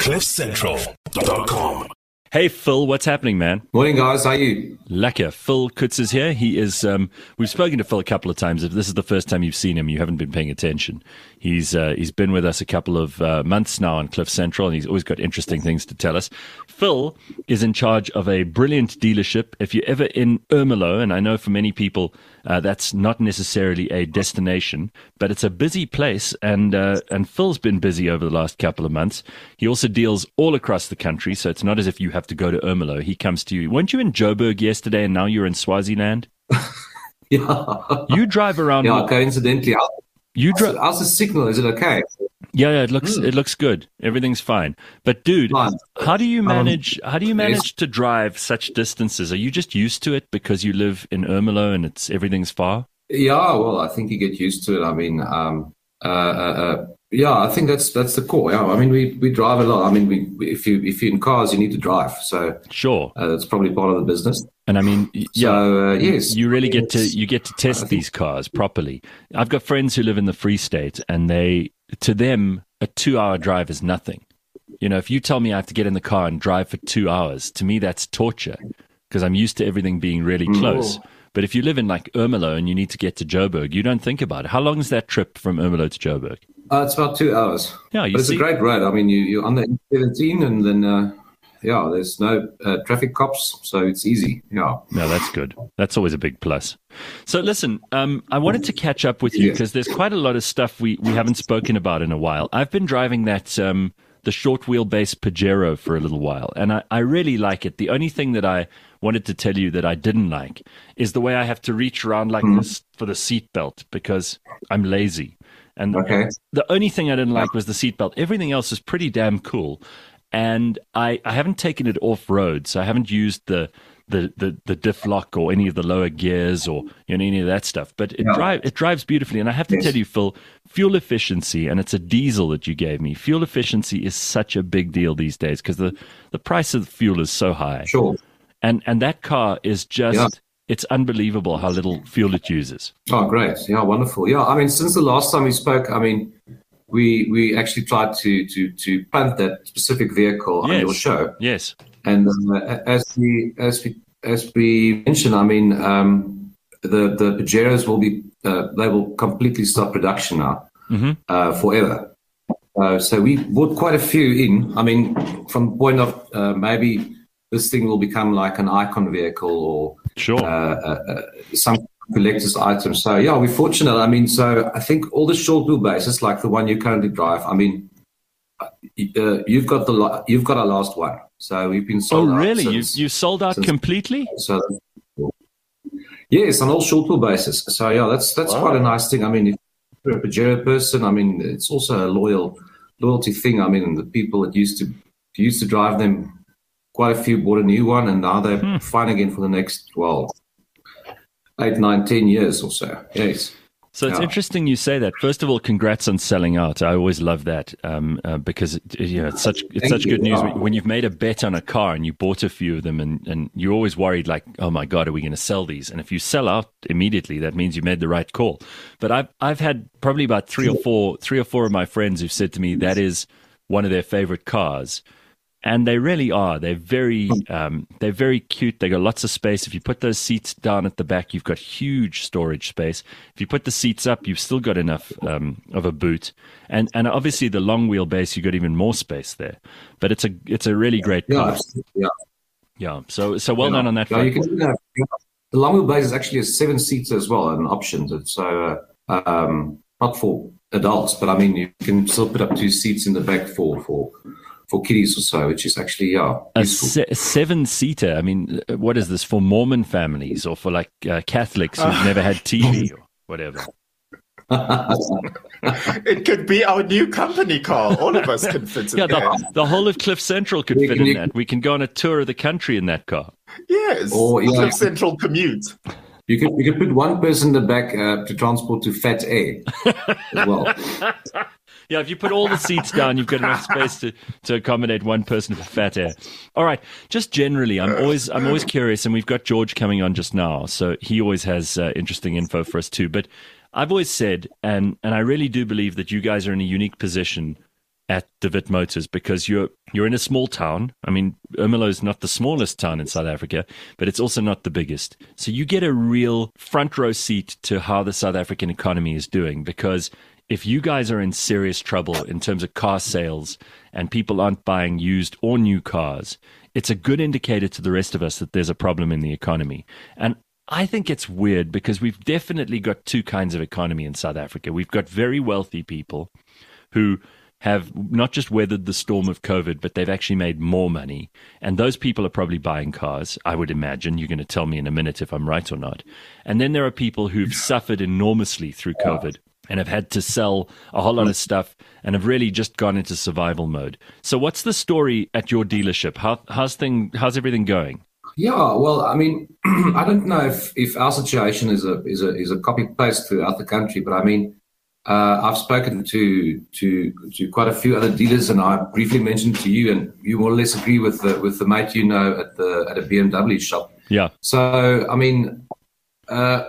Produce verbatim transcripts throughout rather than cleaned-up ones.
cliff central dot com. Hey, Phil, what's happening, man? Morning, guys. How are you? Lekker. Phil Kutz is here. He is, um, we've spoken to Phil a couple of times. If this is the first time you've seen him, you haven't been paying attention. He's uh, he's been with us a couple of uh, months now on Cliff Central, and he's always got interesting things to tell us. Phil is in charge of a brilliant dealership. If you're ever in Ermelo, and I know for many people uh, that's not necessarily a destination, but it's a busy place, and uh, and Phil's been busy over the last couple of months. He also deals all across the country, so it's not as if you have to go to Ermelo. He comes to you. Weren't you in Joburg yesterday, and now you're in Swaziland? Yeah. You drive around. Yeah, coincidentally. You drive. How's the signal? Is it okay? Yeah, yeah, it looks mm. it looks good. Everything's fine. But dude, fine. how do you manage um, how do you manage yes. to drive such distances? Are you just used to it because you live in Ermelo and it's everything's far? Yeah, well, I think you get used to it. I mean, um, uh, uh, yeah, I think that's that's the core. Yeah, I mean, we, we drive a lot. I mean, we, we if you if you're in cars, you need to drive. So sure, uh, that's probably part of the business. And I mean, yeah, so, uh, yes, you really get to you get to test these cars properly. I've got friends who live in the Free State, and they to them a two-hour drive is nothing. You know, if you tell me I have to get in the car and drive for two hours, to me that's torture because I'm used to everything being really close. Mm. But if you live in like Ermelo and you need to get to Joburg, you don't think about it. How long is that trip from Ermelo to Joburg? Uh, it's about two hours. Yeah, you but it's see? a great road. I mean, you, you're on the N seventeen and then, uh, yeah, there's no uh, traffic cops, so it's easy. Yeah. No, that's good. That's always a big plus. So listen, um, I wanted to catch up with you because there's quite a lot of stuff we, we haven't spoken about in a while. I've been driving that um, the short wheelbase Pajero for a little while, and I, I really like it. The only thing that I wanted to tell you that I didn't like is the way I have to reach around like mm. this for the seatbelt because I'm lazy. And okay. the only thing I didn't like was the seatbelt. Everything else is pretty damn cool. And I, I haven't taken it off road, so I haven't used the, the, the, the diff lock or any of the lower gears or you know any of that stuff. But it, yeah. drive, it drives beautifully. And I have to yes. tell you, Phil, fuel efficiency, and it's a diesel that you gave me, fuel efficiency is such a big deal these days because the, the price of the fuel is so high. Sure. And, and that car is just... Yeah. It's unbelievable how little fuel it uses. Oh, great. Yeah, wonderful. Yeah, I mean, since the last time we spoke, I mean, we we actually tried to to to plant that specific vehicle yes. on your show. Yes. And uh, as we as we as we mentioned, I mean, um, the the Pajeros will be uh, they will completely stop production now mm-hmm. uh, forever. Uh, so we bought quite a few in. I mean, from the point of uh, maybe this thing will become like an icon vehicle or sure. uh, uh, uh, some collector's item. So, yeah, we're fortunate. I mean, so I think all the short wheelbases, like the one you currently drive, I mean, uh, you've got the you've got our last one. So we've been sold out. Oh, really? Since, you you sold out since, completely? So, yes, on all short wheelbases. So, yeah, that's that's wow. quite a nice thing. I mean, if you're a Pajero person, I mean, it's also a loyal loyalty thing. I mean, the people that used to used to drive them, quite a few bought a new one, and now they're hmm. fine again for the next, well, eight, nine, ten years or so. Yes. So it's yeah. interesting you say that. First of all, congrats on selling out. I always love that um, uh, because it, you know, it's such it's Thank such you. good news Oh. when you've made a bet on a car and you bought a few of them, and, and you're always worried like, oh my God, are we going to sell these? And if you sell out immediately, that means you made the right call. But I've I've had probably about three or four three or four of my friends who've said to me that is one of their favorite cars. And they really are. They're very, um, they're very cute. They got lots of space. If you put those seats down at the back, you've got huge storage space. If you put the seats up, you've still got enough um, of a boot. And and obviously the long wheelbase, you've got even more space there. But it's a it's a really great car. Yeah, yeah. Yeah. So so well yeah. done on that. Yeah, you can, uh, the long wheelbase is actually a seven seater as well, an option. So uh, um, not for adults, but I mean you can still put up two seats in the back for for. for kiddies or so, which is actually, yeah, a se- seven-seater. I mean, what is this, for Mormon families or for like uh, Catholics who've never had T V or whatever? It could be our new company car. All of us can fit in yeah, there. The, the whole of Cliff Central could You fit can- in you- that. We can go on a tour of the country in that car. Yes, Or, yeah, Cliff Central commute. You could you could put one person in the back uh, to transport to Fat Air as well. Yeah, if you put all the seats down, you've got enough space to, to accommodate one person for Fat Air. All right, just generally, I'm always I'm always curious, and we've got George coming on just now, so he always has uh, interesting info for us too. But I've always said, and and I really do believe that you guys are in a unique position at De Wit Motors because you're you're in a small town. I mean, Ermelo is not the smallest town in South Africa, but it's also not the biggest. So you get a real front row seat to how the South African economy is doing, because if you guys are in serious trouble in terms of car sales and people aren't buying used or new cars, it's a good indicator to the rest of us that there's a problem in the economy. And I think it's weird because we've definitely got two kinds of economy in South Africa. We've got very wealthy people who have not just weathered the storm of COVID, but they've actually made more money. And those people are probably buying cars, I would imagine. You're going to tell me in a minute if I'm right or not. And then there are people who've suffered enormously through COVID and have had to sell a whole lot of stuff and have really just gone into survival mode. So what's the story at your dealership? How, how's thing, how's everything going? Yeah, well, I mean, I don't know if, if our situation is a is a is a copy paste throughout the country, but I mean, uh, I've spoken to to to quite a few other dealers, and I briefly mentioned to you, and you more or less agree with the with the mate you know at the at a B M W shop. Yeah. So I mean, uh,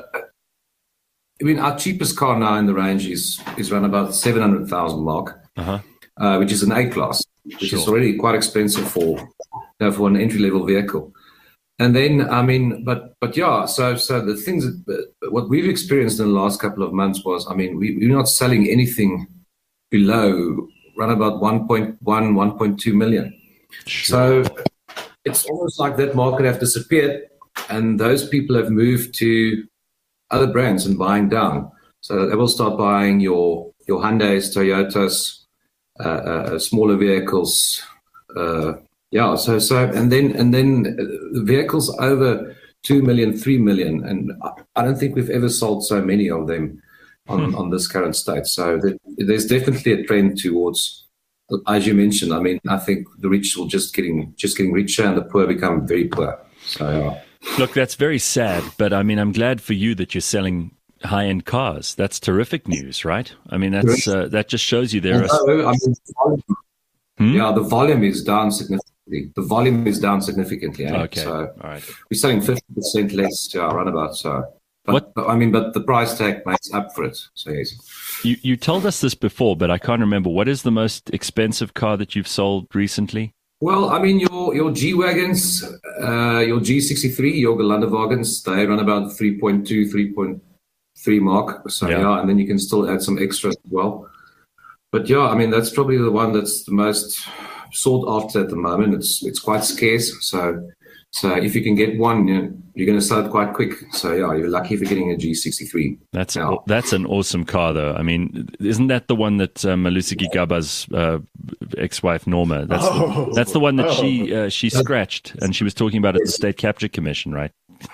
I mean, our cheapest car now in the range is is around about seven hundred thousand mark, Uh-huh. uh, which is an A class, which Sure. is already quite expensive for you know, for an entry level vehicle. And then, I mean, but but yeah, so so the things that, what we've experienced in the last couple of months was, I mean, we, we're not selling anything below around about one point one, one point two million. Sure. So it's almost like that market have disappeared, and those people have moved to other brands and buying down. So they will start buying your your Hyundais, Toyotas, uh, uh, smaller vehicles. Uh, Yeah, so so and then and then uh, vehicles over two million, three million, and I don't think we've ever sold so many of them on, Hmm. on this current state. So there, there's definitely a trend towards, as you mentioned. I mean, I think the rich will just getting just getting richer, and the poor become very poor. So yeah. Look, that's very sad, but I mean, I'm glad for you that you're selling high-end cars. That's terrific news, right? I mean, that's uh, that just shows you there are. Although, I mean, the volume, Hmm? yeah, the volume is down significantly. The volume is down significantly. Eh? Okay, So all right. we're selling fifty percent less, yeah, runabout. So, but, What- but I mean, but the price tag makes up for it. So yes. You you told us this before, but I can't remember. What is the most expensive car that you've sold recently? Well, I mean, your your G wagons, uh, your G sixty-three, your Gelandewagens, they run about three point two, three point three mark. So Yeah. yeah. And then you can still add some extras as well. But yeah, I mean, that's probably the one that's the most sought after at the moment. It's it's quite scarce. So so if you can get one, you know, you're going to sell it quite quick. So yeah, you're lucky if you're getting a G sixty-three. That's Yeah. that's an awesome car, though. I mean, isn't that the one that um, Malusi Gigaba's uh, ex-wife Norma? That's Oh. the, that's the one that she uh, she scratched, and she was talking about at the State Capture Commission, right?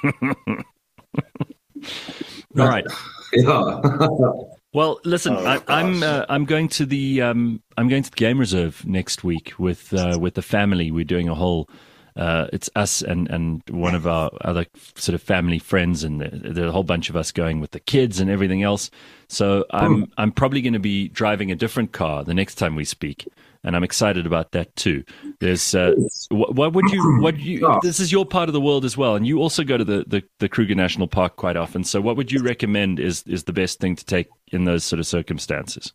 All right. Yeah. Well, listen, Oh, I, I'm gosh. uh, I'm going to the um, I'm going to the Game Reserve next week with uh, with the family. We're doing a whole. Uh, it's us and, and one of our other sort of family friends, and there- there's a whole bunch of us going with the kids and everything else. So I'm I'm probably going to be driving a different car the next time we speak, and I'm excited about that too. There's uh, what, what would you what you Yeah. this is your part of the world as well, and you also go to the, the, the Kruger National Park quite often. So what would you recommend is is the best thing to take in those sort of circumstances?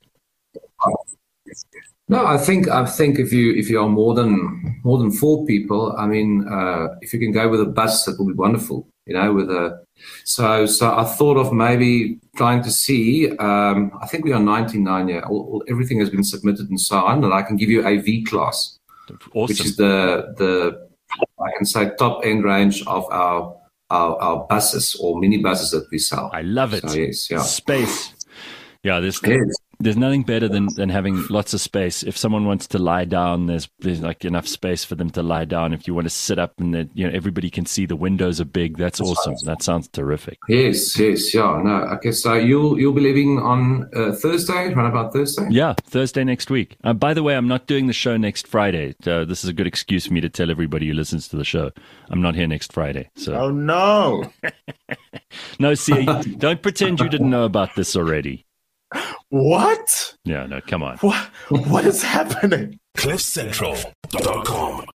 No, I think I think if you if you are more than more than four people, I mean, uh, if you can go with a bus, that will be wonderful. You know, with a so so I thought of maybe trying to see. Um, I think we are ninety-nine. Yeah, all, all, everything has been submitted and so on, and I can give you a V class, Awesome. which is the the I can say top end range of our our, our buses or mini buses that we sell. I love it. So, yes, yeah. Space. Yeah, there's Yes. there's nothing better than, than having lots of space. If someone wants to lie down, there's there's like enough space for them to lie down. If you want to sit up and that, you know, everybody can see the windows are big, that's awesome. That sounds terrific. Yes, yes, yeah. No, okay. So you'll you'll be leaving on uh, Thursday, around about Thursday. Yeah, Thursday next week. Uh, by the way, I'm not doing the show next Friday. Uh, this is a good excuse for me to tell everybody who listens to the show I'm not here next Friday. So Oh no! no, see, don't pretend you didn't know about this already. What? Yeah, no, come on. What? What is happening? cliff central dot com